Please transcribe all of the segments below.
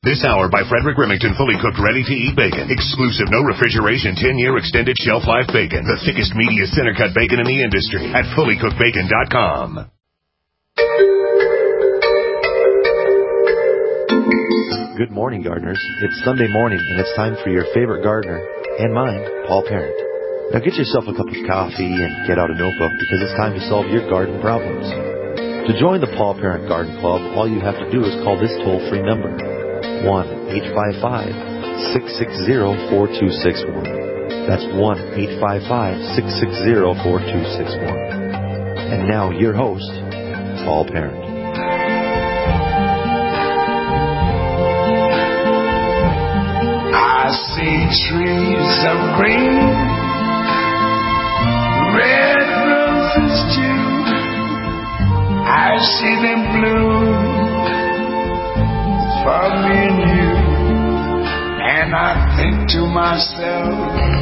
This hour by Frederick Remington, fully cooked, ready-to-eat bacon. Exclusive, no refrigeration, 10-year extended shelf life bacon. The thickest, meatiest, center-cut bacon in the industry at fullycookedbacon.com. Good morning, gardeners. It's Sunday morning, and it's time for your favorite gardener, and mine, Paul Parent. Now get yourself a cup of coffee and get out a notebook because it's time to solve your garden problems. To join the Paul Parent Garden Club, all you have to do is call this toll-free number, 1-855-660-4261. That's 1-855-660-4261. And now your host, Paul Parent. I see trees of green, red roses too. I see them bloom for me and you. And I think to myself,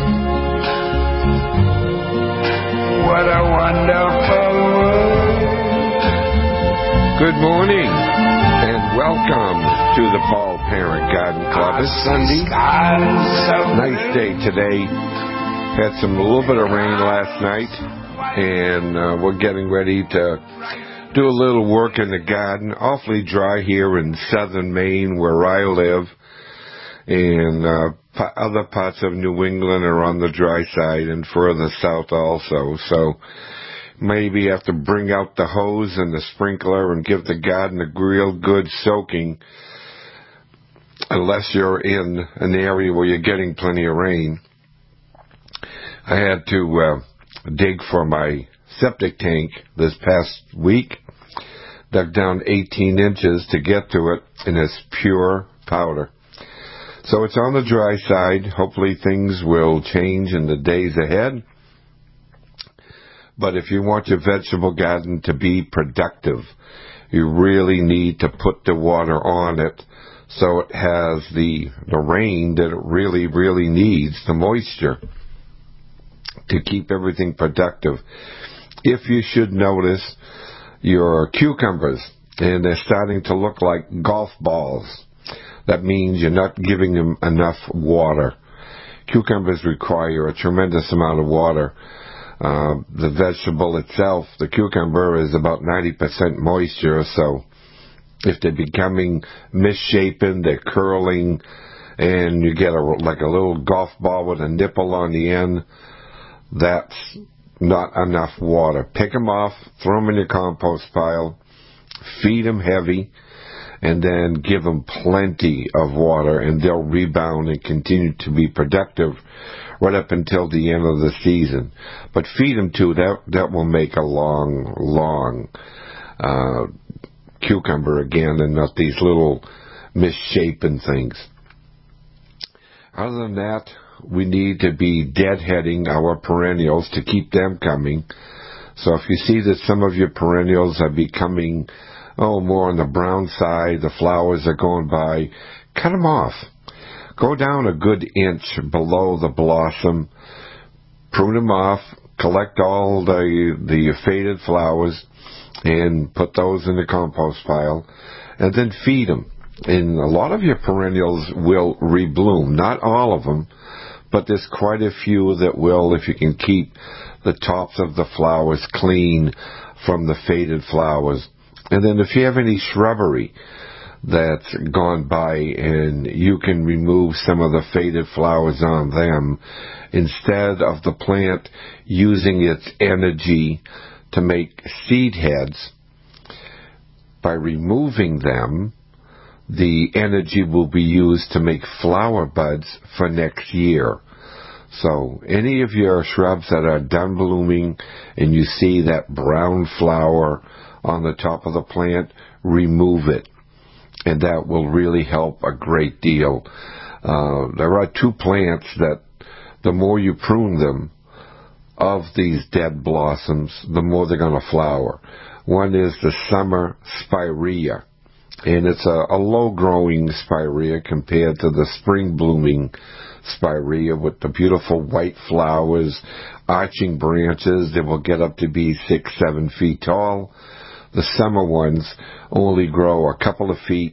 what a wonderful world. Good morning and welcome to the Paul Parent Garden Club. It's Sunday. Nice day today. Had a little bit of rain last night, and we're getting ready to do a little work in the garden. Awfully dry here in southern Maine where I live, and other parts of New England are on the dry side and further south also. So maybe have to bring out the hose and the sprinkler and give the garden a real good soaking, unless you're in an area where you're getting plenty of rain. I had to dig for my septic tank this past week. Dug down 18 inches to get to it, and it's pure powder. So it's on the dry side. Hopefully things will change in the days ahead. But if you want your vegetable garden to be productive, you really need to put the water on it so it has the rain that it really, really needs, the moisture, to keep everything productive. If you should notice your cucumbers, and they're starting to look like golf balls, that means you're not giving them enough water. Cucumbers require a tremendous amount of water. The vegetable itself, the cucumber, is about 90% moisture, so if they're becoming misshapen, they're curling, and you get like a little golf ball with a nipple on the end, that's not enough water. Pick them off, throw them in your compost pile, feed them heavy, and then give them plenty of water, and they'll rebound and continue to be productive right up until the end of the season. But feed them too. That will make a long cucumber again, and not these little misshapen things. Other than that, we need to be deadheading our perennials to keep them coming. So if you see that some of your perennials are becoming more on the brown side, the flowers are going by, cut them off. Go down a good inch below the blossom, prune them off, collect all the faded flowers, and put those in the compost pile, and then feed them. And a lot of your perennials will rebloom. Not all of them, but there's quite a few that will, if you can keep the tops of the flowers clean from the faded flowers. And then if you have any shrubbery that's gone by and you can remove some of the faded flowers on them, instead of the plant using its energy to make seed heads, by removing them, the energy will be used to make flower buds for next year. So any of your shrubs that are done blooming and you see that brown flower on the top of the plant, remove it. And that will really help a great deal. There are two plants that the more you prune them of these dead blossoms, the more they're going to flower. One is the summer spirea, and it's a low-growing spirea compared to the spring-blooming spirea with the beautiful white flowers, arching branches that will get up to be 6-7 feet tall. The summer ones only grow a couple of feet,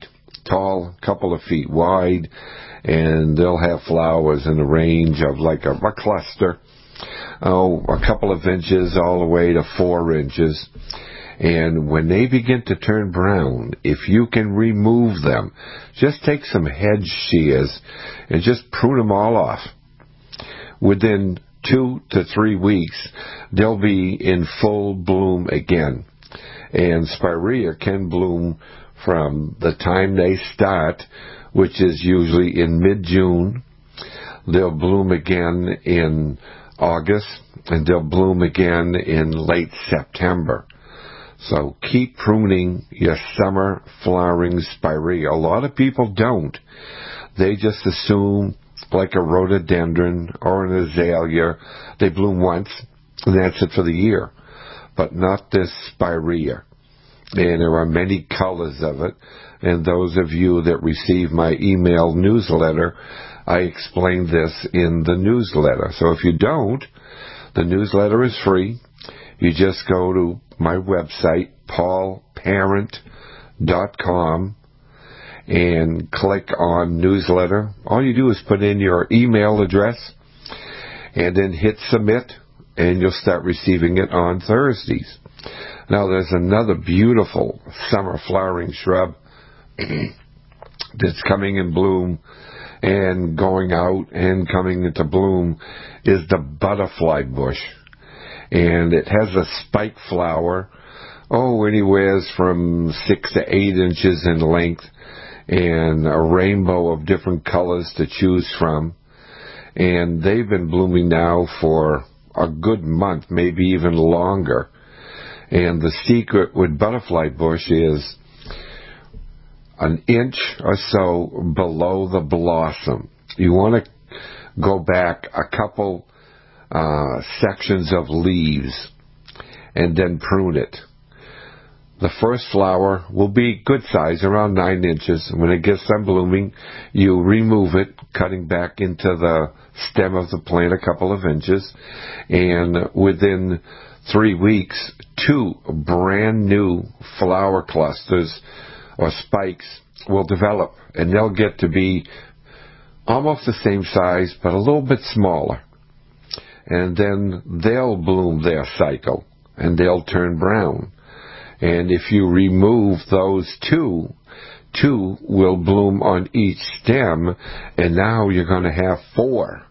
tall, a couple of feet wide, and they'll have flowers in the range of like a cluster, a couple of inches all the way to 4 inches. And when they begin to turn brown, if you can remove them, just take some hedge shears and just prune them all off. Within 2 to 3 weeks, they'll be in full bloom again. And spirea can bloom from the time they start, which is usually in mid-June. They'll bloom again in August, and they'll bloom again in late September. So keep pruning your summer flowering spirea. A lot of people don't. They just assume, like a rhododendron or an azalea, they bloom once, and that's it for the year. But not this spirea. And there are many colors of it. And those of you that receive my email newsletter, I explain this in the newsletter. So if you don't, the newsletter is free. You just go to my website, paulparent.com, and click on newsletter. All you do is put in your email address and then hit submit, and you'll start receiving it on Thursdays. Now, there's another beautiful summer flowering shrub that's coming in bloom and going out and coming into bloom is the butterfly bush. And it has a spike flower, anywhere from 6 to 8 inches in length, and a rainbow of different colors to choose from. And they've been blooming now for a good month, maybe even longer. And the secret with butterfly bush is an inch or so below the blossom. You want to go back a couple sections of leaves and then prune it. The first flower will be good size, around 9 inches. When it gets done blooming, you remove it, cutting back into the stem of the plant a couple of inches, and within 3 weeks, 2 brand new flower clusters or spikes will develop, and they'll get to be almost the same size but a little bit smaller. And then they'll bloom their cycle, and they'll turn brown. And if you remove those 2 will bloom on each stem, and now you're going to have 4.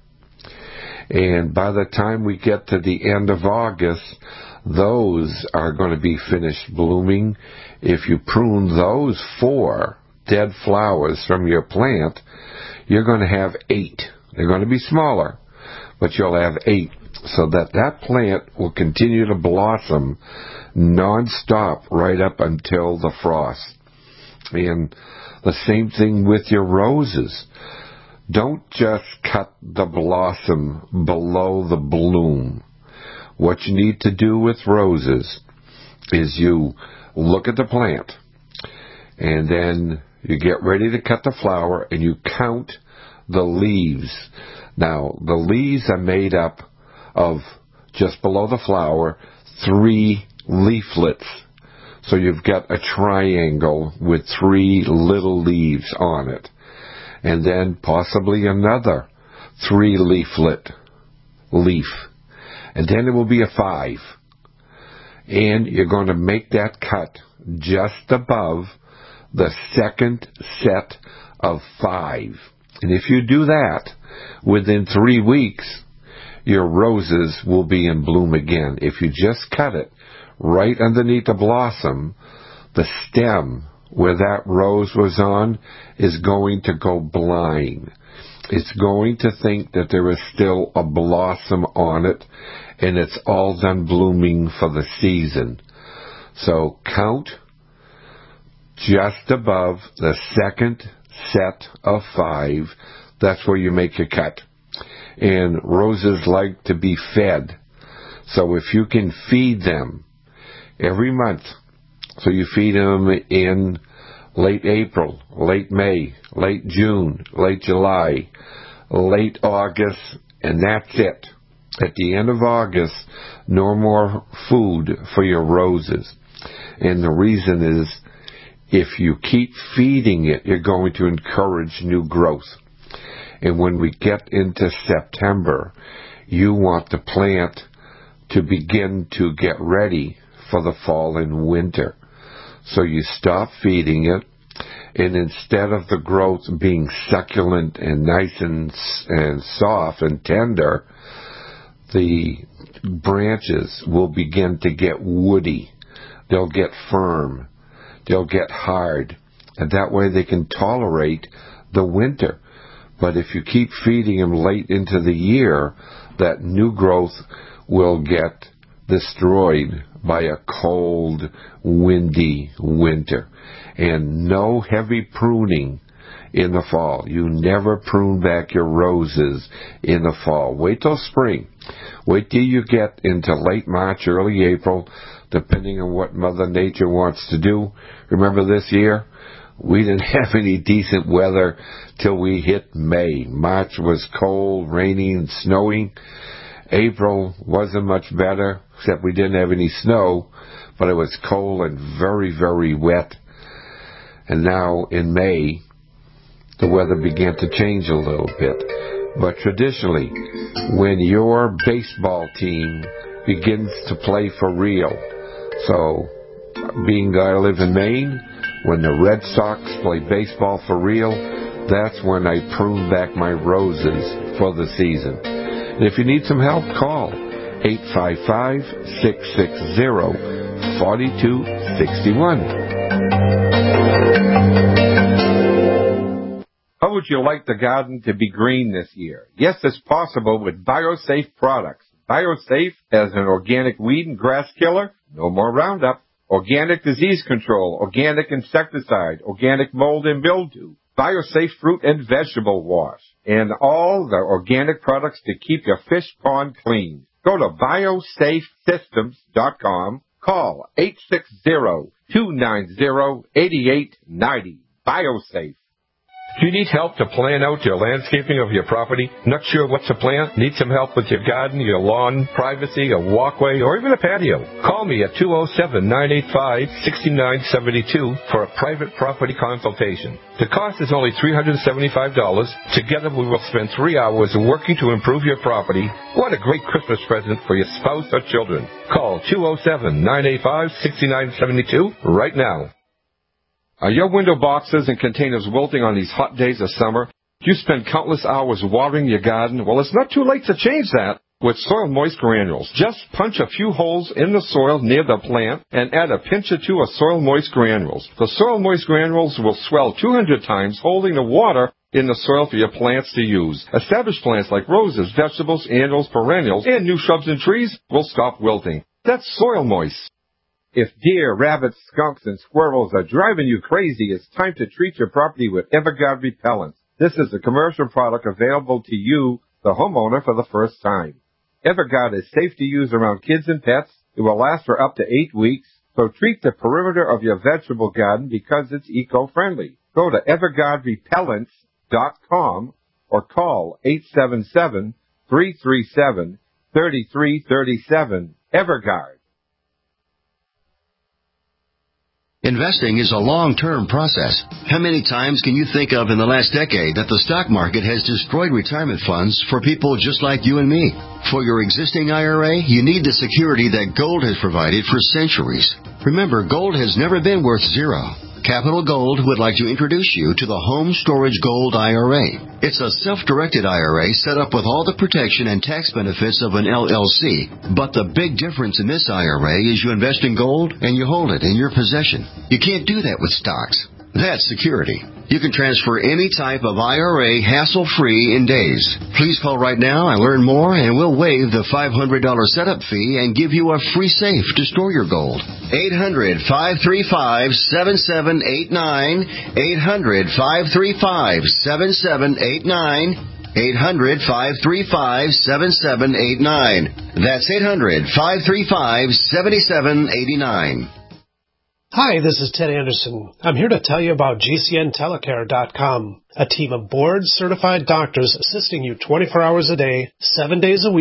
And by the time we get to the end of August, those are going to be finished blooming. If you prune those 4 dead flowers from your plant, you're going to have 8. They're going to be smaller, but you'll have 8, so that plant will continue to blossom non-stop right up until the frost. And the same thing with your roses. Don't just cut the blossom below the bloom. What you need to do with roses is you look at the plant, and then you get ready to cut the flower, and you count the leaves. Now, the leaves are made up of, just below the flower, 3 leaflets. So you've got a triangle with 3 little leaves on it. And then possibly another 3 leaflet leaf. And then it will be a 5. And you're going to make that cut just above the second set of 5. And if you do that, within 3 weeks, your roses will be in bloom again. If you just cut it right underneath the blossom, the stem where that rose was on is going to go blind. It's going to think that there is still a blossom on it, and it's all done blooming for the season. So count just above the second set of 5. That's where you make your cut. And roses like to be fed. So if you can feed them every month, so you feed them in late April, late May, late June, late July, late August, and that's it. At the end of August, no more food for your roses. And the reason is, If you keep feeding it, you're going to encourage new growth. And when we get into September, you want the plant to begin to get ready for the fall and winter. So you stop feeding it, and instead of the growth being succulent and nice and soft and tender, the branches will begin to get woody. They'll get firm. They'll get hard. And that way they can tolerate the winter. But if you keep feeding them late into the year, that new growth will get destroyed by a cold, windy winter. And no heavy pruning in the fall. You never prune back your roses in the fall. Wait till spring. Wait till you get into late March, early April, depending on what Mother Nature wants to do. Remember this year? We didn't have any decent weather till we hit May. March was cold, rainy, and snowing. April wasn't much better, except we didn't have any snow, but it was cold and very, very wet. And now in May, the weather began to change a little bit. But traditionally, when your baseball team begins to play for real, so being that I live in Maine, when the Red Sox play baseball for real, that's when I prune back my roses for the season. And if you need some help, call 855-660-4261. How would you like the garden to be green this year? Yes, it's possible with BioSafe products. BioSafe has an organic weed and grass killer, no more Roundup, organic disease control, organic insecticide, organic mold and mildew, BioSafe fruit and vegetable wash, and all the organic products to keep your fish pond clean. Go to biosafesystems.com. Call 860-290-8890. BioSafe. Do you need help to plan out your landscaping of your property? Not sure what to plant? Need some help with your garden, your lawn, privacy, a walkway, or even a patio? Call me at 207-985-6972 for a private property consultation. The cost is only $375. Together we will spend 3 hours working to improve your property. What a great Christmas present for your spouse or children. Call 207-985-6972 right now. Are your window boxes and containers wilting on these hot days of summer? Do you spend countless hours watering your garden? Well, it's not too late to change that with Soil Moist Granules. Just punch a few holes in the soil near the plant and add a pinch or two of Soil Moist Granules. The Soil Moist Granules will swell 200 times, holding the water in the soil for your plants to use. Established plants like roses, vegetables, annuals, perennials, and new shrubs and trees will stop wilting. That's Soil Moist. If deer, rabbits, skunks, and squirrels are driving you crazy, it's time to treat your property with Everguard Repellent. This is a commercial product available to you, the homeowner, for the first time. Everguard is safe to use around kids and pets. It will last for up to 8 weeks. So treat the perimeter of your vegetable garden because it's eco-friendly. Go to EverguardRepellents.com or call 877-337-3337. Everguard. Investing is a long-term process. How many times can you think of in the last decade that the stock market has destroyed retirement funds for people just like you and me? For your existing IRA, you need the security that gold has provided for centuries. Remember, gold has never been worth zero. Capital Gold would like to introduce you to the Home Storage Gold IRA. It's a self-directed IRA set up with all the protection and tax benefits of an LLC. But the big difference in this IRA is you invest in gold and you hold it in your possession. You can't do that with stocks. That's security. You can transfer any type of IRA hassle-free in days. Please call right now and learn more, and we'll waive the $500 setup fee and give you a free safe to store your gold. 800-535-7789. 800-535-7789. 800-535-7789. That's 800-535-7789. Hi, this is Ted Anderson. I'm here to tell you about GCNTelecare.com, a team of board-certified doctors assisting you 24 hours a day, 7 days a week,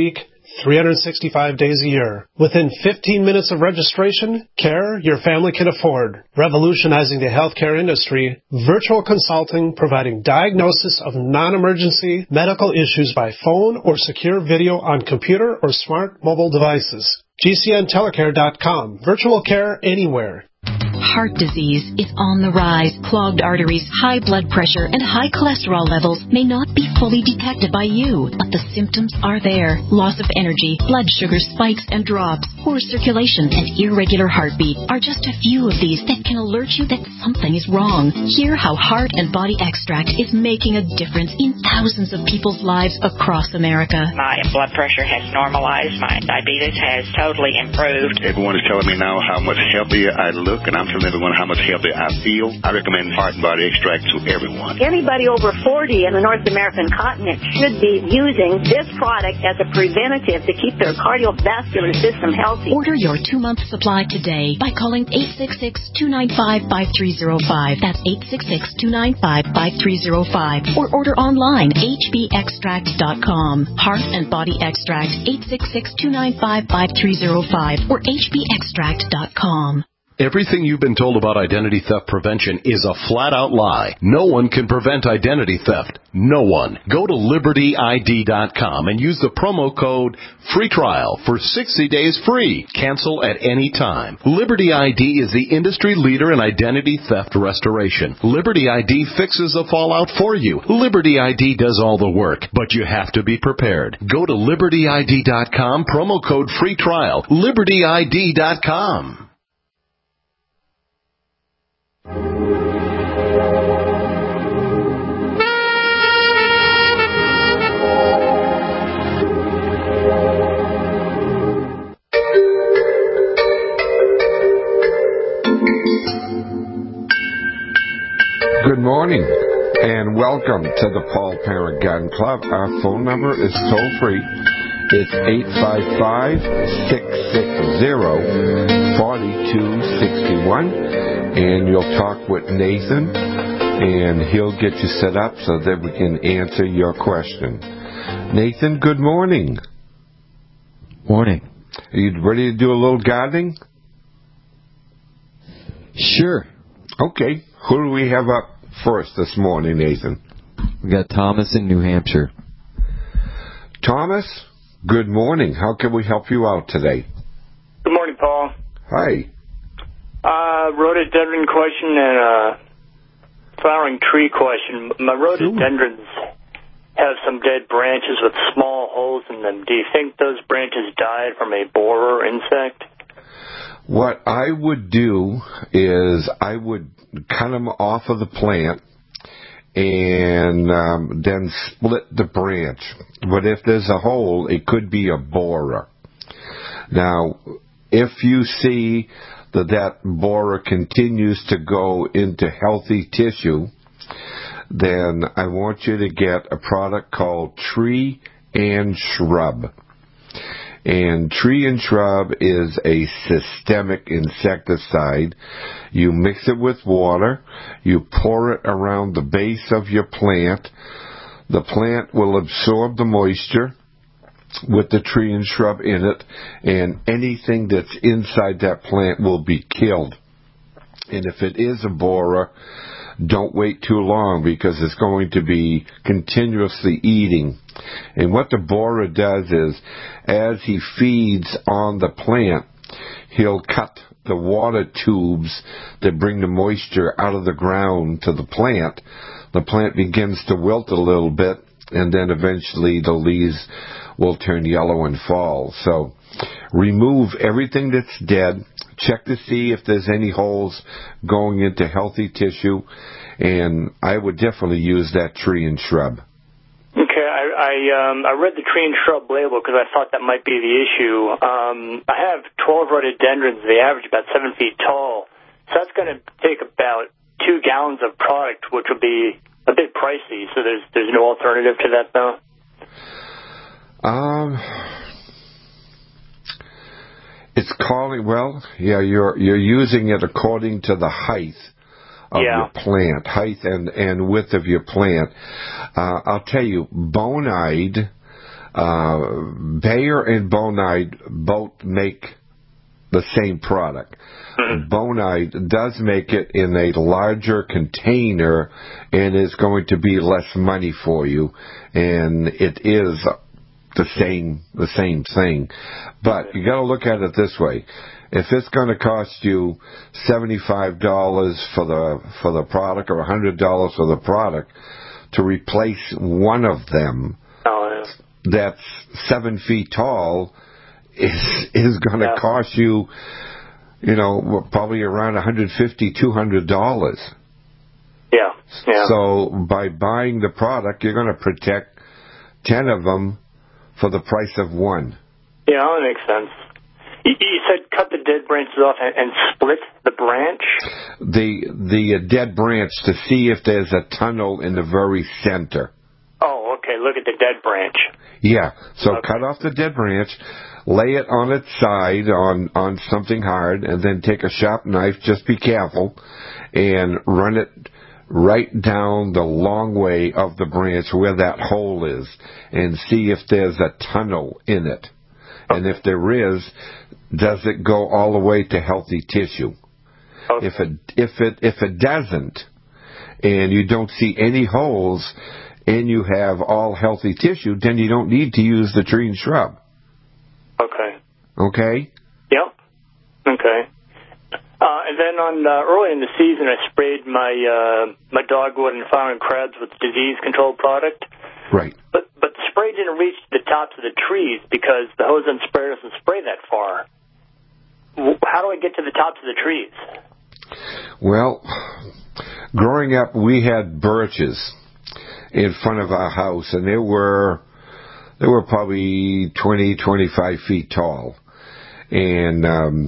365 days a year. Within 15 minutes of registration, care your family can afford. Revolutionizing the healthcare industry, virtual consulting providing diagnosis of non-emergency medical issues by phone or secure video on computer or smart mobile devices. GCNtelecare.com. Virtual care anywhere. Heart disease is on the rise. Clogged arteries, high blood pressure, and high cholesterol levels may not be fully detected by you, but the symptoms are there. Loss of energy, blood sugar spikes and drops, poor circulation, and irregular heartbeat are just a few of these that can alert you that something is wrong. Hear how Heart and Body Extract is making a difference in thousands of people's lives across America. My blood pressure has normalized. My diabetes has totally improved. Everyone is telling me now how much healthier I look, and I'm telling everyone how much healthier I feel. I recommend Heart and Body Extract to everyone. Anybody over 40 in the North American continent should be using this product as a preventative to keep their cardiovascular system healthy. Order your 2-month supply today by calling 866-295-5305. That's 866-295-5305. Or order online, hbextract.com. Heart and Body Extract, 866-295-5305 or hbextract.com. Everything you've been told about identity theft prevention is a flat-out lie. No one can prevent identity theft. No one. Go to LibertyID.com and use the promo code FREETRIAL for 60 days free. Cancel at any time. Liberty ID is the industry leader in identity theft restoration. Liberty ID fixes the fallout for you. Liberty ID does all the work, but you have to be prepared. Go to LibertyID.com, promo code FREETRIAL. LibertyID.com. Good morning, and welcome to the Paul Parent Gun Club. Our phone number is toll-free. It's 855-660-4261, and you'll talk with Nathan, and he'll get you set up so that we can answer your question. Nathan, good morning. Morning. Are you ready to do a little gardening? Sure. Okay. Who do we have up first this morning, Nathan? We got Thomas in New Hampshire. Thomas, good morning. How can we help you out today? Good morning, Paul. Hi. Rhododendron question and a flowering tree question. My rhododendrons have some dead branches with small holes in them. Do you think those branches died from a borer insect? What I would do is I would cut them off of the plant and then split the branch. But if there's a hole, it could be a borer. Now, if you see that borer continues to go into healthy tissue, then I want you to get a product called Tree and Shrub. And Tree and Shrub is a systemic insecticide. You mix it with water. You pour it around the base of your plant. The plant will absorb the moisture with the Tree and Shrub in it, and anything that's inside that plant will be killed. And if it is a borer, don't wait too long because it's going to be continuously eating. And what the borer does is, as he feeds on the plant, he'll cut the water tubes that bring the moisture out of the ground to the plant. The plant begins to wilt a little bit, and then eventually the leaves will turn yellow and fall. So remove everything that's dead. Check to see if there's any holes going into healthy tissue, and I would definitely use that Tree and Shrub. Okay, I read the Tree and Shrub label because I thought that might be the issue. I have 12 rhododendrons. They average about 7 feet tall. So that's going to take about 2 gallons of product, which would be a bit pricey. So there's no alternative to that, though? It's calling, well, yeah, you're using it according to the height of your plant, height and width of your plant. I'll tell you, Bonide Bayer and Bonide both make the same product. Bonide does make it in a larger container and is going to be less money for you, and it is the same thing. But you got to look at it this way. If it's going to cost you $75 for the product or $100 for the product to replace one of them, that's 7 feet tall, is going to cost you, probably around $150, $200. Yeah. So by buying the product, you're going to protect 10 of them for the price of one. Yeah, that makes sense. You said cut the dead branches off and split the branch? The dead branch to see if there's a tunnel in the very center. Oh, okay. Look at the dead branch. Yeah. So cut off the dead branch, lay it on its side on something hard, and then take a sharp knife, just be careful, and run it right down the long way of the branch where that hole is and see if there's a tunnel in it. And if there is, does it go all the way to healthy tissue? Okay. If it doesn't, and you don't see any holes, and you have all healthy tissue, then you don't need to use the tree and shrub. Okay. Okay? Yep. Okay. And then early in the season, I sprayed my dogwood and flowering crabs with disease control product. Right. But the spray didn't reach the tops of the trees because the hose and sprayer doesn't spray that far. How do I get to the tops of the trees? Well, growing up, we had birches in front of our house, and they were probably 20, 25 feet tall. And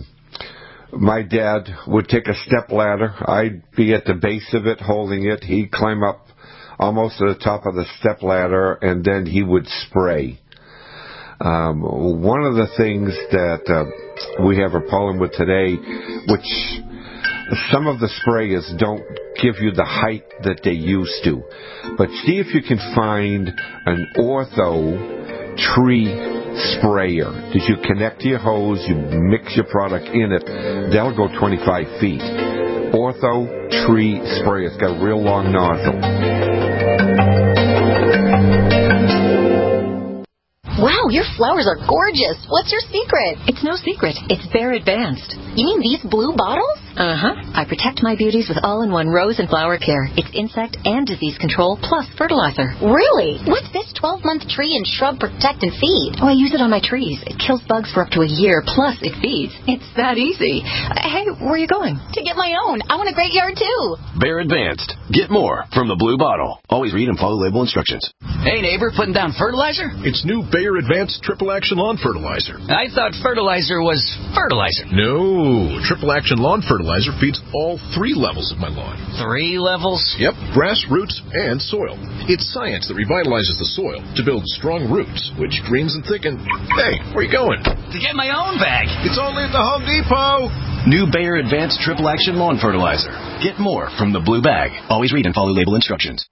my dad would take a step ladder. I'd be at the base of it holding it. He'd climb up almost to the top of the step ladder, and then he would spray. One of the things that we have a problem with today, which some of the sprayers don't give you the height that they used to. But see if you can find an ortho tree sprayer. Did you connect to your hose, you mix your product in it, that'll go 25 feet. Ortho tree sprayer. It's got a real long nozzle. Wow, your flowers are gorgeous. What's your secret? It's no secret. It's Bare Advanced. You mean these blue bottles? Uh-huh. I protect my beauties with all-in-one rose and flower care. It's insect and disease control plus fertilizer. Really? What's this 12-month tree and shrub protect and feed? Oh, I use it on my trees. It kills bugs for up to a year, plus it feeds. It's that easy. Hey, where are you going? To get my own. I want a great yard, too. Bare Advanced. Get more from the blue bottle. Always read and follow label instructions. Hey, neighbor, putting down fertilizer? It's new Bare Advanced Triple Action Lawn Fertilizer. I thought fertilizer was fertilizer. No. Triple Action Lawn Fertilizer feeds all 3 levels of my lawn. 3 levels? Yep. Grass, roots, and soil. It's science that revitalizes the soil to build strong roots, which greens and thicken. Hey, where are you going? To get my own bag. It's only at the Home Depot. New Bare Advanced Triple Action Lawn Fertilizer. Get more from the blue bag. Always read and follow label instructions.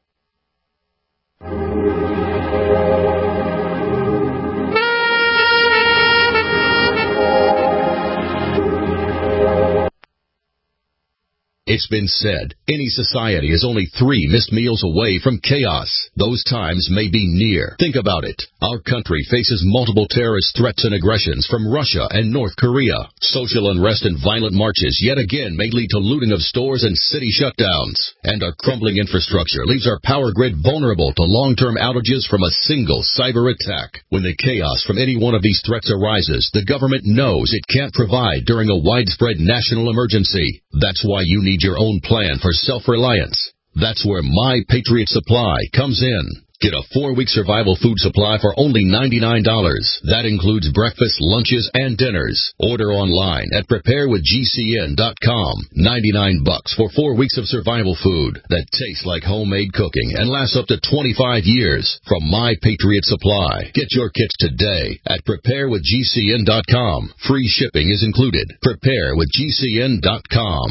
It's been said, any society is only 3 missed meals away from chaos. Those times may be near. Think about it. Our country faces multiple terrorist threats and aggressions from Russia and North Korea. Social unrest and violent marches yet again may lead to looting of stores and city shutdowns. And our crumbling infrastructure leaves our power grid vulnerable to long-term outages from a single cyber attack. When the chaos from any one of these threats arises, the government knows it can't provide during a widespread national emergency. That's why you need your own plan for self-reliance. That's where My Patriot Supply comes in. Get a 4-week survival food supply for only $99. That includes breakfast, lunches, and dinners. Order online at preparewithgcn.com. $99 for 4 weeks of survival food that tastes like homemade cooking and lasts up to 25 years from My Patriot Supply. Get your kits today at preparewithgcn.com. Free shipping is included. Preparewithgcn.com.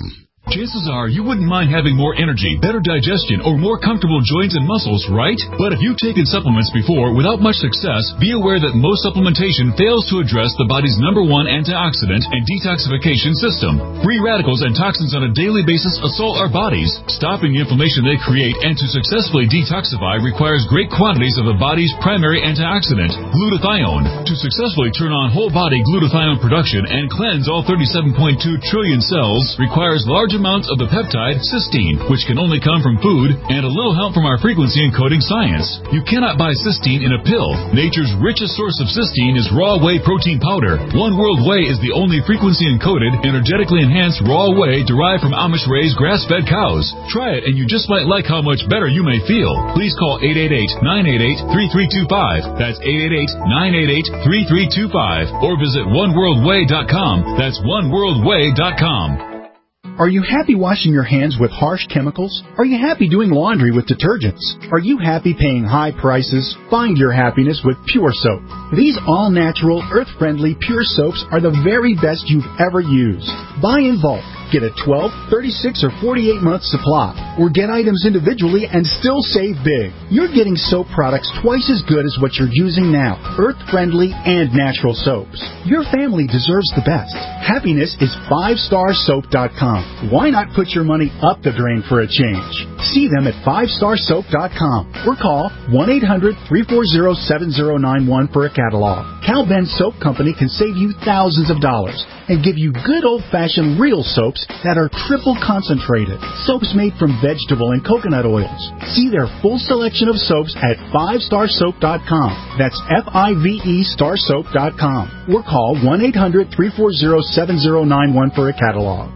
Chances are you wouldn't mind having more energy, better digestion, or more comfortable joints and muscles, right? But if you've taken supplements before without much success, be aware that most supplementation fails to address the body's #1 antioxidant and detoxification system. Free radicals and toxins on a daily basis assault our bodies. Stopping the inflammation they create and to successfully detoxify requires great quantities of the body's primary antioxidant, glutathione. To successfully turn on whole-body glutathione production and cleanse all 37.2 trillion cells requires large amounts of the peptide cysteine, which can only come from food, and a little help from our frequency encoding science. You cannot buy cysteine in a pill. Nature's richest source of cysteine is raw whey protein powder. One World Whey is the only frequency encoded, energetically enhanced raw whey derived from Amish-raised grass-fed cows. Try it and you just might like how much better you may feel. Please call 888-988-3325. That's 888-988-3325. Or visit oneworldwhey.com. That's oneworldwhey.com. Are you happy washing your hands with harsh chemicals? Are you happy doing laundry with detergents? Are you happy paying high prices? Find your happiness with Pure Soap. These all-natural, earth-friendly Pure Soaps are the very best you've ever used. Buy in bulk. Get a 12, 36, or 48-month supply. Or get items individually and still save big. You're getting soap products twice as good as what you're using now. Earth-friendly and natural soaps. Your family deserves the best. Happiness is 5starsoap.com. Why not put your money up the drain for a change? See them at 5starsoap.com or call 1-800-340-7091 for a catalog. Cal Ben Soap Company can save you thousands of dollars and give you good old-fashioned real soaps that are triple concentrated. Soaps made from vegetable and coconut oils. See their full selection of soaps at 5starsoap.com. That's F-I-V-E starsoap.com. Or call 1-800-340-7091 for a catalog.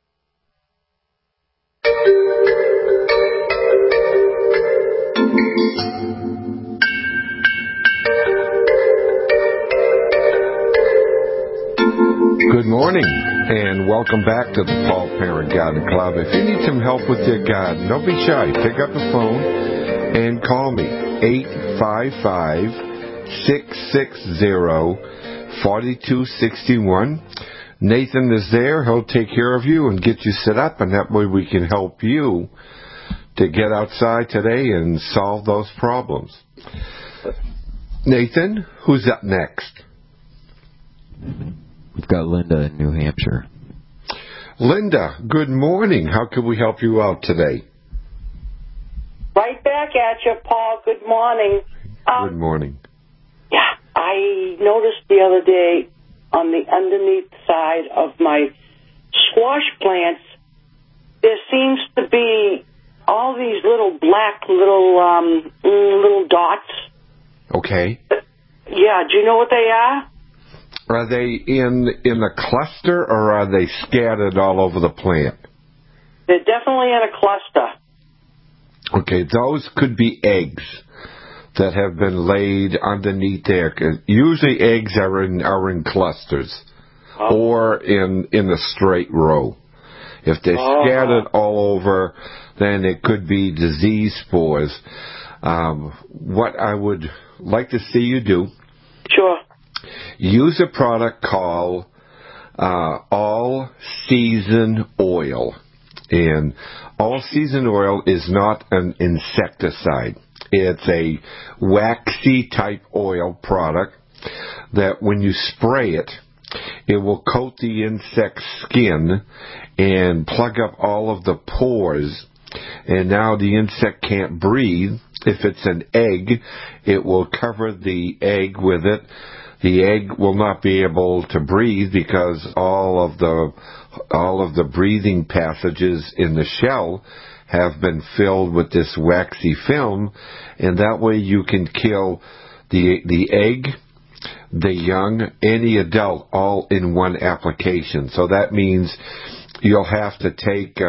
Good morning, and welcome back to the Paul Parent Garden Club. If you need some help with your garden, don't be shy. Pick up the phone and call me, 855-660-4261. Nathan is there. He'll take care of you and get you set up, and that way we can help you to get outside today and solve those problems. Nathan, who's up next? We've got Linda in New Hampshire. Linda, good morning. How can we help you out today? Right back at you, Paul. Good morning. Good morning. Yeah, I noticed the other day on the underneath side of my squash plants, there seems to be all these little black little dots. Okay. Yeah, do you know what they are? Are they in a cluster, or are they scattered all over the plant? They're definitely in a cluster. Okay, those could be eggs that have been laid underneath there. Usually eggs are in clusters or in a straight row. If they're scattered all over, then it could be disease spores. What I would like to see you do... Sure. Use a product called All Season Oil. And All Season Oil is not an insecticide. It's a waxy type oil product that when you spray it, it will coat the insect's skin and plug up all of the pores. And now the insect can't breathe. If it's an egg, it will cover the egg with it. The egg will not be able to breathe because all of the breathing passages in the shell have been filled with this waxy film, and that way you can kill the egg, the young, and the adult all in one application. So that means you'll have to take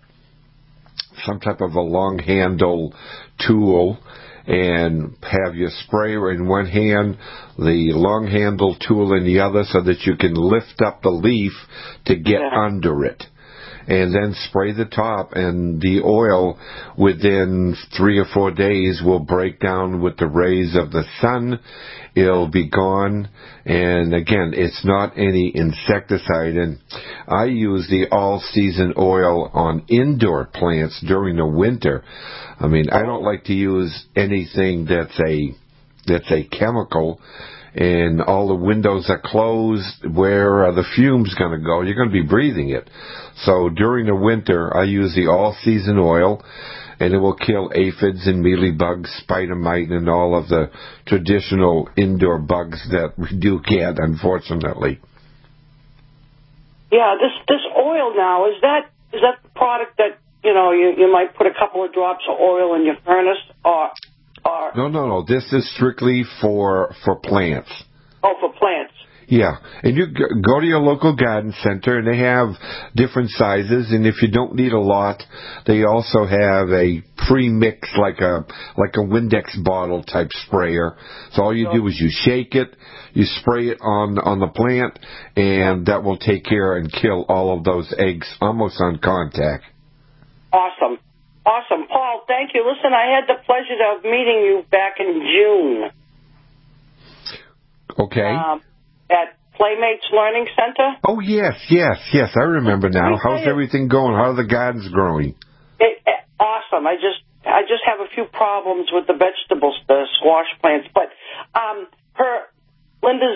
some type of a long handle tool and have your sprayer in one hand, the long handle tool in the other, so that you can lift up the leaf to get under it. and then spray the top, and the oil within 3 or 4 days will break down with the rays of the sun. It'll be gone, and again, it's not any insecticide. And I use the all-season oil on indoor plants during the winter. I mean, I don't like to use anything that's a chemical, and all the windows are closed. Where are the fumes going to go? You're going to be breathing it. So during the winter, I use the all-season oil, and it will kill aphids and mealybugs, spider mite, and all of the traditional indoor bugs that we do get, unfortunately. Yeah, this oil now, is that the product that, you might put a couple of drops of oil in your furnace, or... No. This is strictly for plants. Oh, for plants. Yeah, and you go to your local garden center, and they have different sizes. And if you don't need a lot, they also have a pre-mix, like a Windex bottle type sprayer. So all you do is you shake it, you spray it on the plant, and that will take care and kill all of those eggs almost on contact. Awesome. Paul, thank you. Listen, I had the pleasure of meeting you back in June. Okay. At Playmates Learning Center. Oh, yes. I remember now. How's everything going? How are the gardens growing? Awesome. I just have a few problems with the vegetables, the squash plants. But Linda's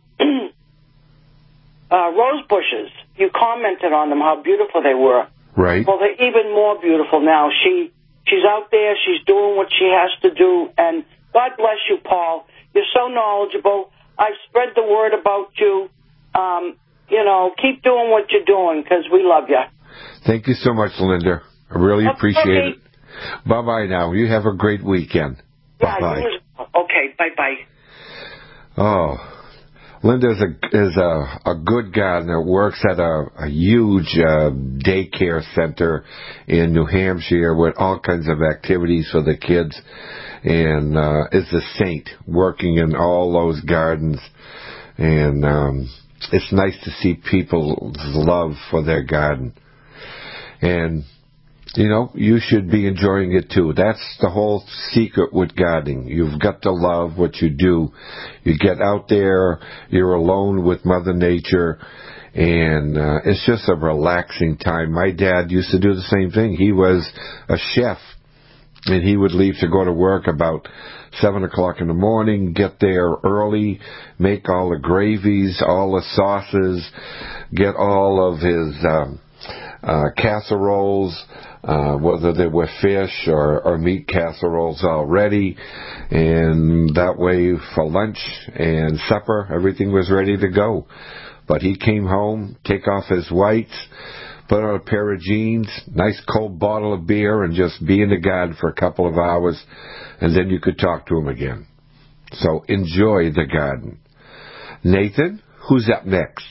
rose bushes, you commented on them, how beautiful they were. Right. Well, they're even more beautiful now. She's out there. She's doing what she has to do. And God bless you, Paul. You're so knowledgeable. I've spread the word about you. Keep doing what you're doing, because we love you. Thank you so much, Linda. I really appreciate it. Bye-bye now. You have a great weekend. Bye-bye. Okay, bye-bye. Oh, Linda is a good gardener, works at a huge daycare center in New Hampshire with all kinds of activities for the kids, and is a saint working in all those gardens. And it's nice to see people's love for their garden. And you should be enjoying it too. That's the whole secret with gardening. You've got to love what you do. You get out there, you're alone with Mother Nature, and it's just a relaxing time. My dad used to do the same thing. He was a chef, and he would leave to go to work about 7 o'clock in the morning, get there early, make all the gravies, all the sauces, get all of his casseroles, whether they were fish or meat casseroles already, and that way for lunch and supper, everything was ready to go. But he came home, take off his whites, put on a pair of jeans, nice cold bottle of beer, and just be in the garden for a couple of hours, and then you could talk to him again. So enjoy the garden. Nathan, who's up next?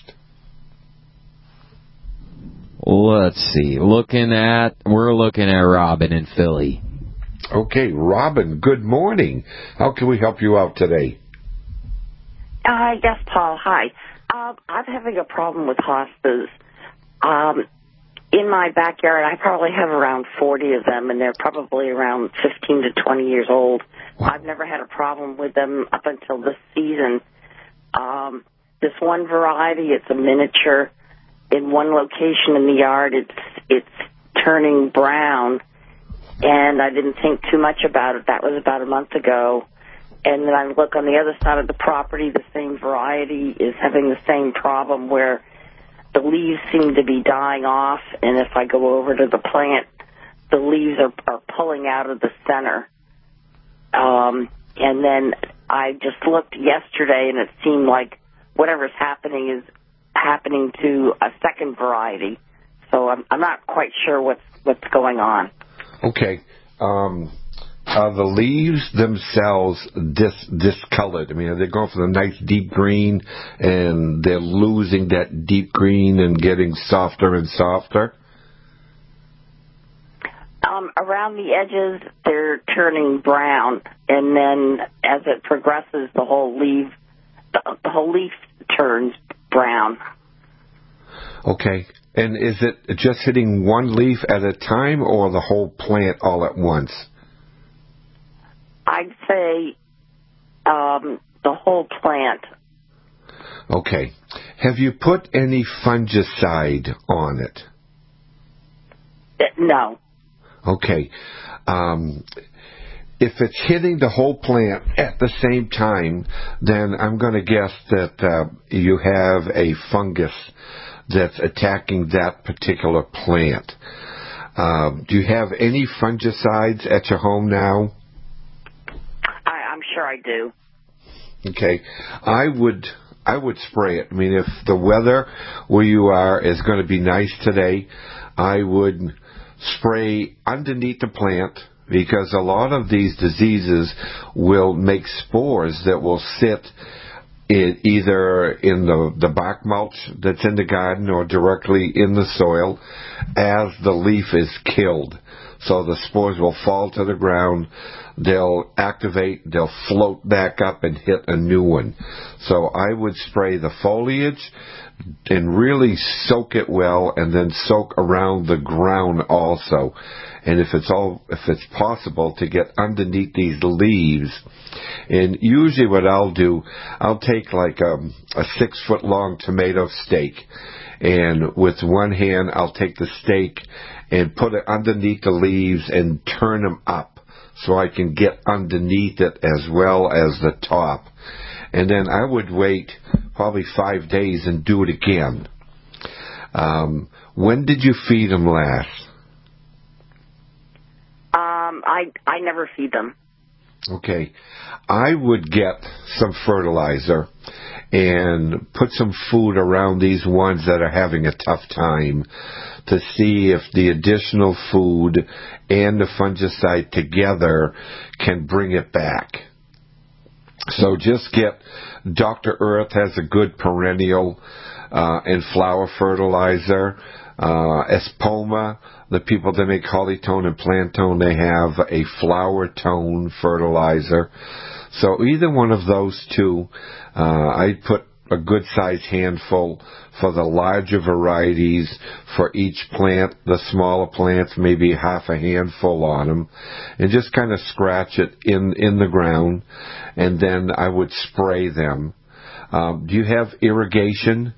Let's see. We're looking at Robin in Philly. Okay, Robin, good morning. How can we help you out today? Yes, Paul. Hi. I'm having a problem with hostas. In my backyard, I probably have around 40 of them, and they're probably around 15 to 20 years old. I've never had a problem with them up until this season. This one variety, it's a miniature. In one location in the yard, it's turning brown, and I didn't think too much about it. That was about a month ago. And then I look on the other side of the property, the same variety is having the same problem where the leaves seem to be dying off, and if I go over to the plant, the leaves are pulling out of the center. And then I just looked yesterday, and it seemed like whatever's happening is happening to a second variety. So I'm not quite sure what's going on. Okay. Are the leaves themselves discolored? I mean, are they going for the nice deep green, and they're losing that deep green and getting softer and softer? Around the edges, they're turning brown, and then as it progresses, the whole leaf turns brown. Okay. And is it just hitting one leaf at a time or the whole plant all at once? I'd say the whole plant. Okay. Have you put any fungicide on it? No. Okay. If it's hitting the whole plant at the same time, then I'm going to guess that you have a fungus that's attacking that particular plant. Do you have any fungicides at your home now? I'm sure I do. Okay. I would spray it. I mean, if the weather where you are is going to be nice today, I would spray underneath the plant, because a lot of these diseases will make spores that will sit either in the bark mulch that's in the garden or directly in the soil as the leaf is killed. So the spores will fall to the ground, they'll activate, they'll float back up and hit a new one. So I would spray the foliage and really soak it well, and then soak around the ground also. And if it's possible to get underneath these leaves, and usually what I'll do, I'll take like a 6-foot long tomato stake, and with one hand I'll take the stake and put it underneath the leaves and turn them up so I can get underneath it as well as the top. And then I would wait probably 5 days and do it again. When did you feed them last? I never feed them. Okay. I would get some fertilizer and put some food around these ones that are having a tough time to see if the additional food and the fungicide together can bring it back. So just get Dr. Earth has a good perennial and flower fertilizer. Espoma, the people that make Hollytone and Plantone, they have a flower tone fertilizer. So either one of those two, I'd put a good size handful for the larger varieties for each plant. The smaller plants, maybe half a handful on them, and just kind of scratch it in the ground, and then I would spray them. Do you have irrigation?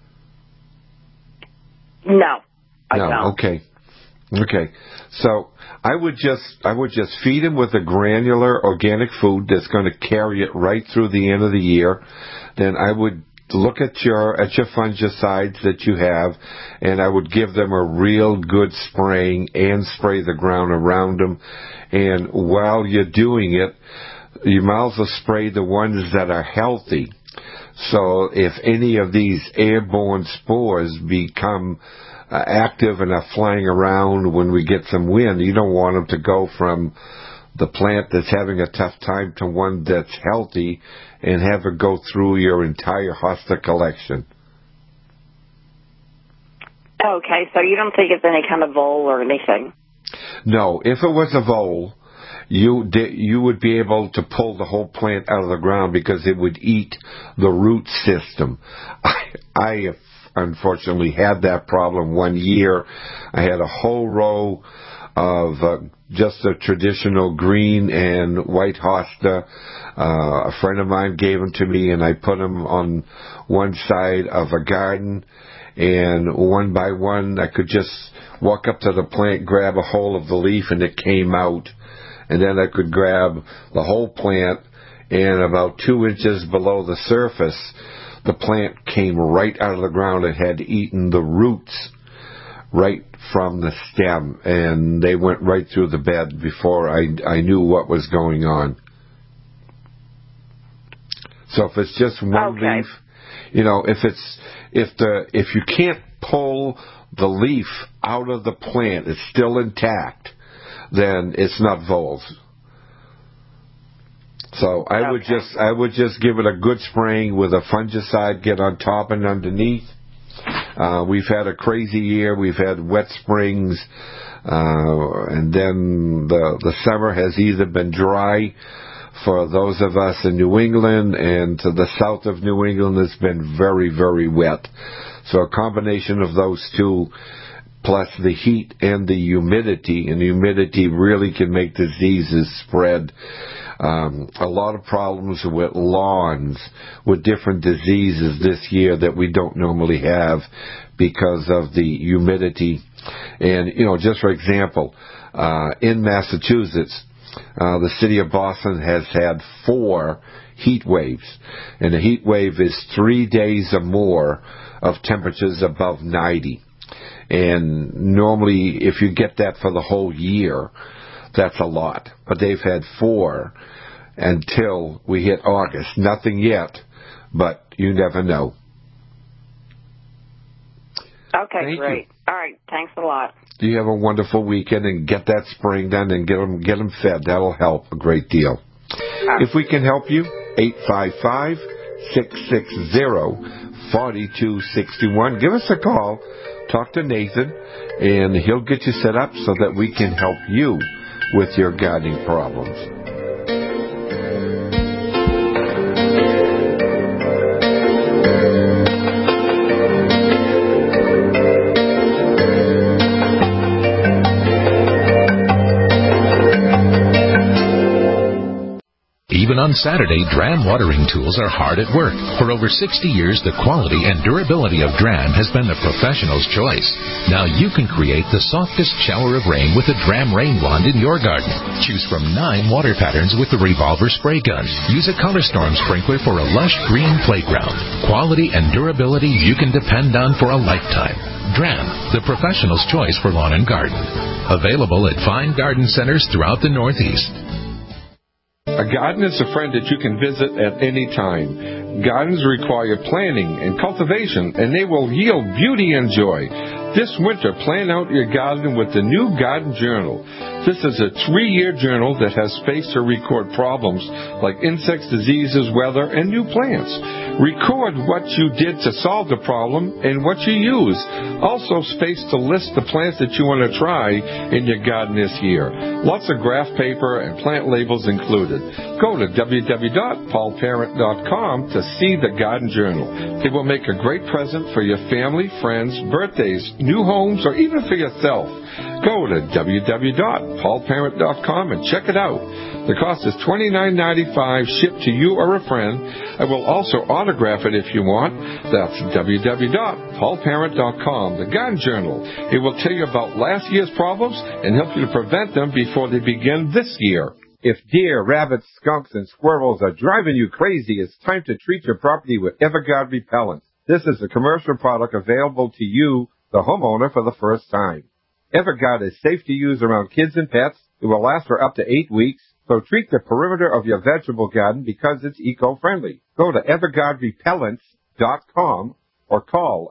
No, I don't. Okay. So I would just feed them with a granular organic food that's going to carry it right through the end of the year. Then I would look at your fungicides that you have, and I would give them a real good spraying and spray the ground around them. And while you're doing it, you might as well spray the ones that are healthy. So if any of these airborne spores become active and are flying around when we get some wind, you don't want them to go from the plant that's having a tough time to one that's healthy and have it go through your entire hosta collection. Okay, so you don't think it's any kind of vole or anything? No, if it was a vole, you would be able to pull the whole plant out of the ground because it would eat the root system. I unfortunately had that problem one year. I had a whole row of just a traditional green and white hosta. A friend of mine gave them to me, and I put them on one side of a garden, and one by one I could just walk up to the plant, grab a hold of the leaf, and it came out. And then I could grab the whole plant, and about 2 inches below the surface, the plant came right out of the ground. It had eaten the roots right from the stem, and they went right through the bed before I knew what was going on. So if it's just one leaf, if you can't pull the leaf out of the plant, it's still intact, then it's not voles. So I would just give it a good spraying with a fungicide, get on top and underneath. We've had a crazy year. We've had wet springs, and then the summer has either been dry For those of us in New England and to the south of New England, it's been very, very wet. So a combination of those two, plus the heat and the humidity, and the humidity really can make diseases spread. A lot of problems with lawns, with different diseases this year that we don't normally have because of the humidity. And, just for example, in Massachusetts, the city of Boston has had 4 heat waves. And a heat wave is 3 days or more of temperatures above 90. And normally, if you get that for the whole year, that's a lot. But they've had 4 until we hit August. Nothing yet, but you never know. Okay, Thank great. you. All right, thanks a lot. You have a wonderful weekend, and get that spring done and get them fed. That'll help a great deal. If we can help you, 855-660-4261. Give us a call. Talk to Nathan, and he'll get you set up so that we can help you with your gardening problems. Even on Saturday, Dram watering tools are hard at work. For over 60 years, the quality and durability of Dram has been the professional's choice. Now you can create the softest shower of rain with a Dram rain wand in your garden. Choose from 9 water patterns with the revolver spray gun. Use a Color Storm sprinkler for a lush green playground. Quality and durability you can depend on for a lifetime. Dram, the professional's choice for lawn and garden. Available at fine garden centers throughout the Northeast. A garden is a friend that you can visit at any time. Gardens require planning and cultivation, and they will yield beauty and joy. This winter, plan out your garden with the new Garden Journal. This is a 3-year journal that has space to record problems like insects, diseases, weather, and new plants. Record what you did to solve the problem and what you use. Also space to list the plants that you want to try in your garden this year. Lots of graph paper and plant labels included. Go to www.paulparent.com to see the Garden Journal. It will make a great present for your family, friends, birthdays, new homes, or even for yourself. Go to www.paulparent.com and check it out. The cost is $29.95 shipped to you or a friend. I will also autograph it if you want. That's www.paulparent.com, the Garden Journal. It will tell you about last year's problems and help you to prevent them before they begin this year. If deer, rabbits, skunks, and squirrels are driving you crazy, it's time to treat your property with Everguard Repellent. This is a commercial product available to you, the homeowner, for the first time. Everguard is safe to use around kids and pets. It will last for up to 8 weeks. So treat the perimeter of your vegetable garden because it's eco-friendly. Go to EverguardRepellents.com or call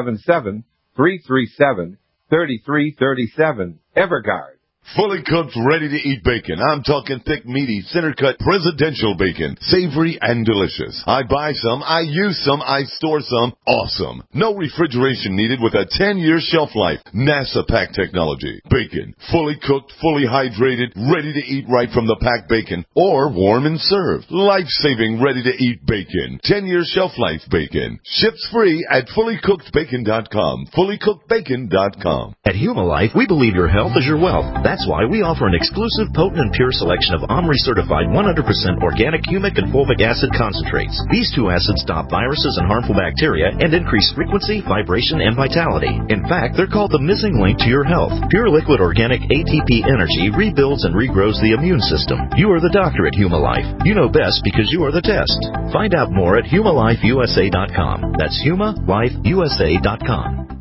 877-337-3337. Everguard. Fully cooked, ready-to-eat bacon. I'm talking thick, meaty, center-cut, presidential bacon. Savory and delicious. I buy some, I use some, I store some. Awesome. No refrigeration needed with a 10-year shelf life. NASA pack technology. Bacon. Fully cooked, fully hydrated, ready to eat right from the packed bacon. Or warm and served. Life-saving, ready-to-eat bacon. 10-year shelf life bacon. Ships free at fullycookedbacon.com. Fullycookedbacon.com. At Humalife, we believe your health is your wealth. That's why we offer an exclusive, potent, and pure selection of OMRI-certified 100% organic humic and fulvic acid concentrates. These 2 acids stop viruses and harmful bacteria and increase frequency, vibration, and vitality. In fact, they're called the missing link to your health. Pure liquid organic ATP energy rebuilds and regrows the immune system. You are the doctor at Humalife. You know best because you are the test. Find out more at humalifeusa.com. That's humalifeusa.com.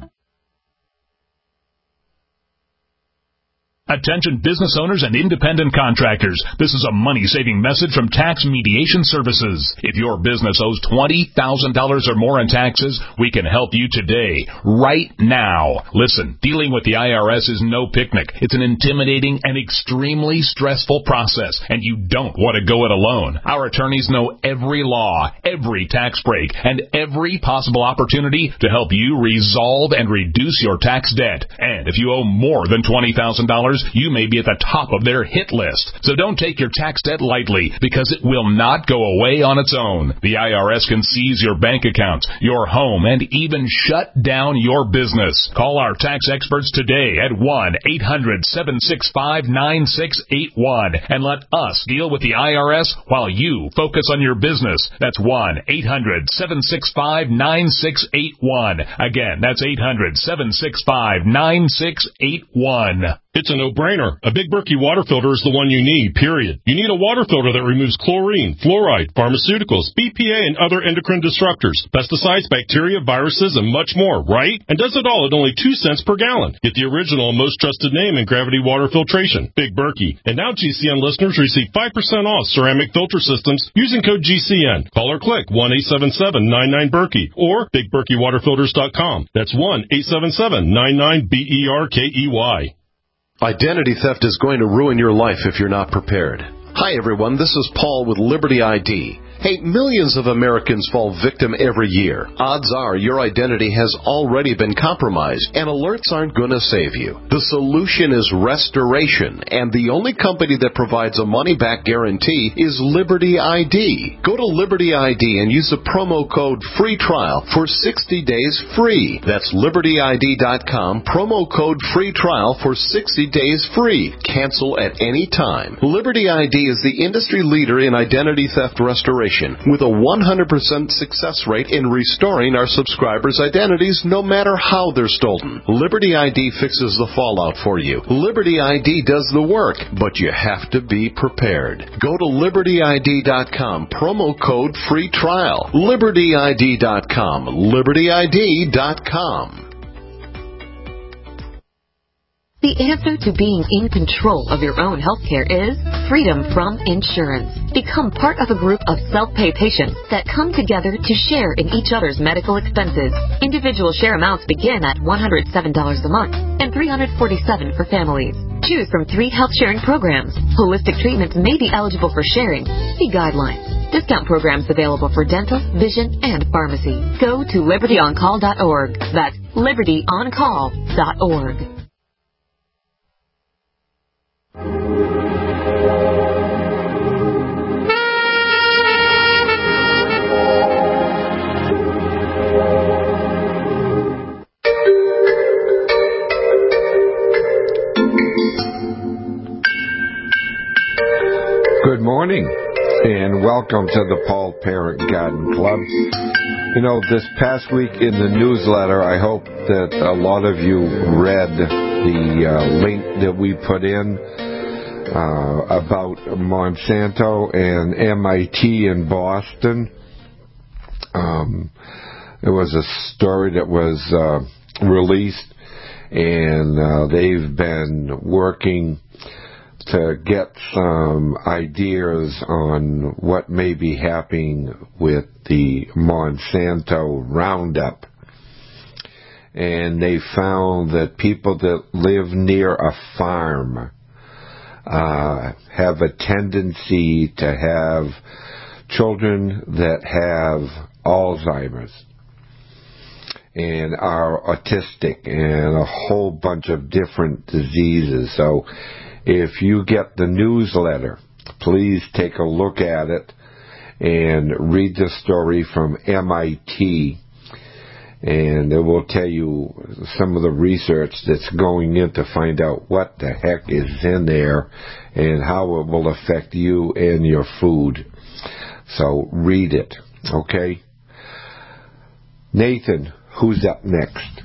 Attention business owners and independent contractors. This is a money-saving message from Tax Mediation Services. If your business owes $20,000 or more in taxes, we can help you today, right now. Listen, dealing with the IRS is no picnic. It's an intimidating and extremely stressful process, and you don't want to go it alone. Our attorneys know every law, every tax break, and every possible opportunity to help you resolve and reduce your tax debt. And if you owe more than $20,000, customers, you may be at the top of their hit list. So don't take your tax debt lightly, because it will not go away on its own. The IRS can seize your bank accounts, your home, and even shut down your business. Call our tax experts today at 1-800-765-9681 and let us deal with the IRS while you focus on your business. That's 1-800-765-9681. Again, that's 800-765-9681. It's a no-brainer. A Big Berkey water filter is the one you need, period. You need a water filter that removes chlorine, fluoride, pharmaceuticals, BPA, and other endocrine disruptors, pesticides, bacteria, viruses, and much more, right? And does it all at only 2 cents per gallon. Get the original and most trusted name in gravity water filtration, Big Berkey. And now GCN listeners receive 5% off ceramic filter systems using code GCN. Call or click 1-877-99-BERKEY or BigBerkeyWaterFilters.com. That's 1-877-99-BERKEY. Identity theft is going to ruin your life if you're not prepared. Hi, everyone. This is Paul with Liberty ID. Hey, millions of Americans fall victim every year. Odds are your identity has already been compromised, and alerts aren't going to save you. The solution is restoration, and the only company that provides a money-back guarantee is Liberty ID. Go to Liberty ID and use the promo code FREE TRIAL for 60 days free. That's LibertyID.com, promo code FREE TRIAL for 60 days free. Cancel at any time. Liberty ID is the industry leader in identity theft restoration, with a 100% success rate in restoring our subscribers' identities no matter how they're stolen. Liberty ID fixes the fallout for you. Liberty ID does the work, but you have to be prepared. Go to LibertyID.com, promo code FREE TRIAL. LibertyID.com, LibertyID.com. The answer to being in control of your own healthcare is freedom from insurance. Become part of a group of self-pay patients that come together to share in each other's medical expenses. Individual share amounts begin at $107 a month and $347 for families. Choose from 3 health-sharing programs. Holistic treatments may be eligible for sharing. See guidelines. Discount programs available for dental, vision, and pharmacy. Go to libertyoncall.org. That's libertyoncall.org. Good morning, and welcome to the Paul Parent Garden Club. You know, this past week in the newsletter, I hope that a lot of you read the link that we put in about Monsanto and MIT in Boston. It was a story that was released, and they've been working to get some ideas on what may be happening with the Monsanto Roundup. And they found that people that live near a farm have a tendency to have children that have Alzheimer's and are autistic and a whole bunch of different diseases. So if you get the newsletter, please take a look at it and read the story from MIT, and it will tell you some of the research that's going in to find out what the heck is in there and how it will affect you and your food. So read it, okay? Nathan, who's up next?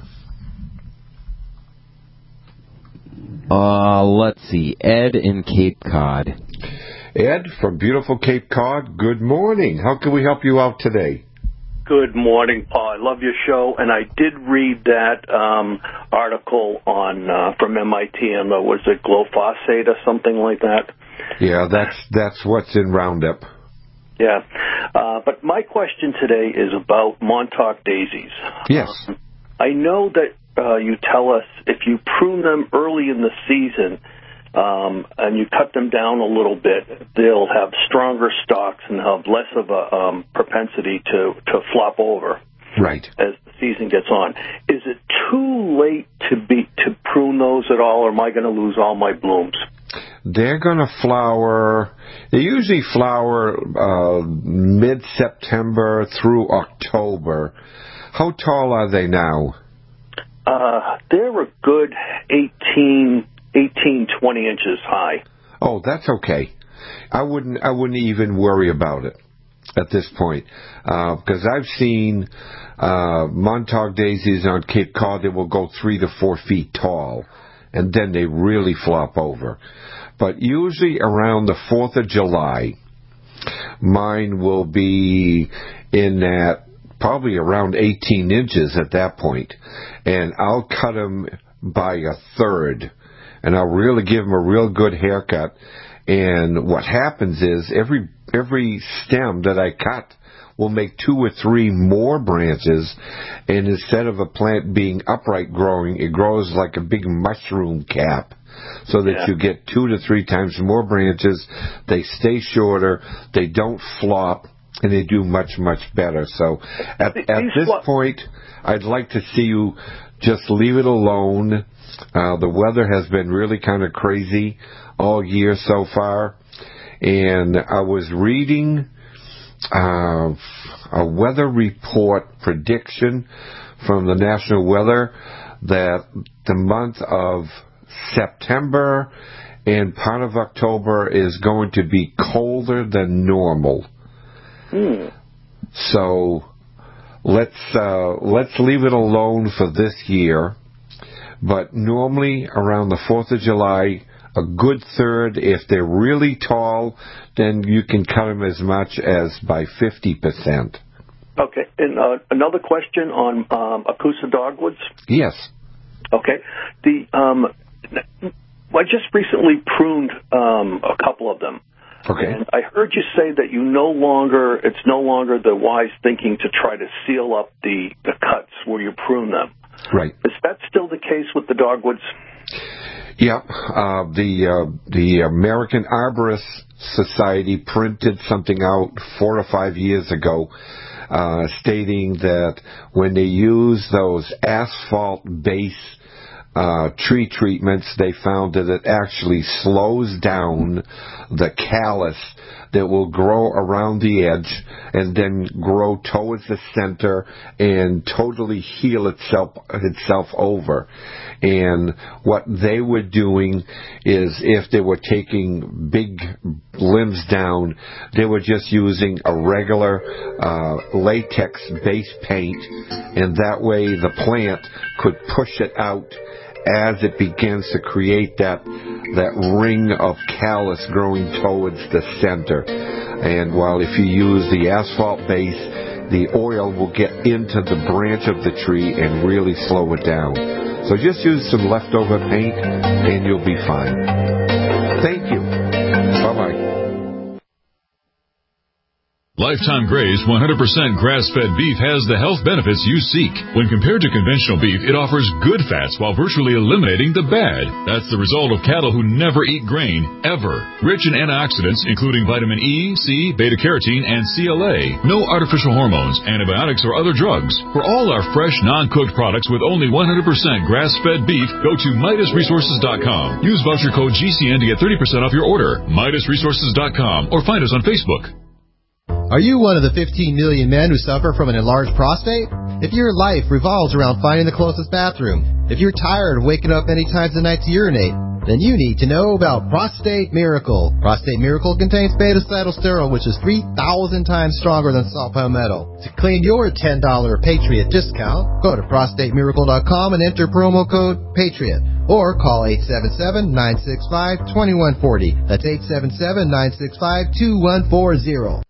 Let's see. Ed in Cape Cod. Ed from beautiful Cape Cod, good morning. How can we help you out today? Good morning, Paul. I love your show, and I did read that article on from MIT, and was it glyphosate or something like that? Yeah, that's what's in Roundup. Yeah, but my question today is about Montauk daisies. Yes. I know that you tell us if you prune them early in the season and you cut them down a little bit, they'll have stronger stalks and have less of a propensity to flop over. Right. As the season gets on. Is it too late to prune those at all, or am I going to lose all my blooms? They're going to flower. They usually flower mid-September through October. How tall are they now? They're a good 18, 20 inches high. Oh, that's okay. I wouldn't even worry about it at this point, because I've seen Montauk daisies on Cape Cod that will go 3 to 4 feet tall, and then they really flop over. But usually around the 4th of July, mine will be in that probably around 18 inches at that point, and I'll cut them by a third, and I'll really give them a real good haircut. And what happens is every stem that I cut will make 2 or 3 more branches, and instead of a plant being upright growing, it grows like a big mushroom cap, so that you get 2 to 3 times more branches. They stay shorter, they don't flop, and they do much, much better. So at this point, I'd like to see you just leave it alone. The weather has been really kind of crazy all year so far, and I was reading a weather report prediction from the National Weather that the month of September and part of October is going to be colder than normal. So let's leave it alone for this year. But normally around the 4th of July, a good third. If they're really tall, then you can cut them as much as by 50%. Okay. And another question on Acusa dogwoods. Yes. Okay. I just recently pruned a couple of them. Okay. And I heard you say that it's no longer the wise thinking to try to seal up the cuts where you prune them. Right. Is that still the case with the dogwoods? Yeah. The American Arborist Society printed something out 4 or 5 years ago stating that when they use those asphalt-based tree treatments, they found that it actually slows down the callus that will grow around the edge and then grow towards the center and totally heal itself over. And what they were doing is, if they were taking big limbs down, they were just using a regular latex-based paint, and that way the plant could push it out as it begins to create that ring of callus growing towards the center. And while if you use the asphalt base, the oil will get into the branch of the tree and really slow it down. So just use some leftover paint and you'll be fine. Thank you. Bye-bye. Lifetime Graze 100% grass-fed beef has the health benefits you seek. When compared to conventional beef, it offers good fats while virtually eliminating the bad. That's the result of cattle who never eat grain, ever. Rich in antioxidants, including vitamin E, C, beta-carotene, and CLA. No artificial hormones, antibiotics, or other drugs. For all our fresh, non-cooked products with only 100% grass-fed beef, go to MidasResources.com. Use voucher code GCN to get 30% off your order. MidasResources.com, or find us on Facebook. Are you one of the 15 million men who suffer from an enlarged prostate? If your life revolves around finding the closest bathroom, if you're tired of waking up many times a night to urinate, then you need to know about Prostate Miracle. Prostate Miracle contains beta-cytosterol, which is 3,000 times stronger than salt palmetto. To claim your $10 Patriot discount, go to prostatemiracle.com and enter promo code PATRIOT. Or call 877-965-2140. That's 877-965-2140.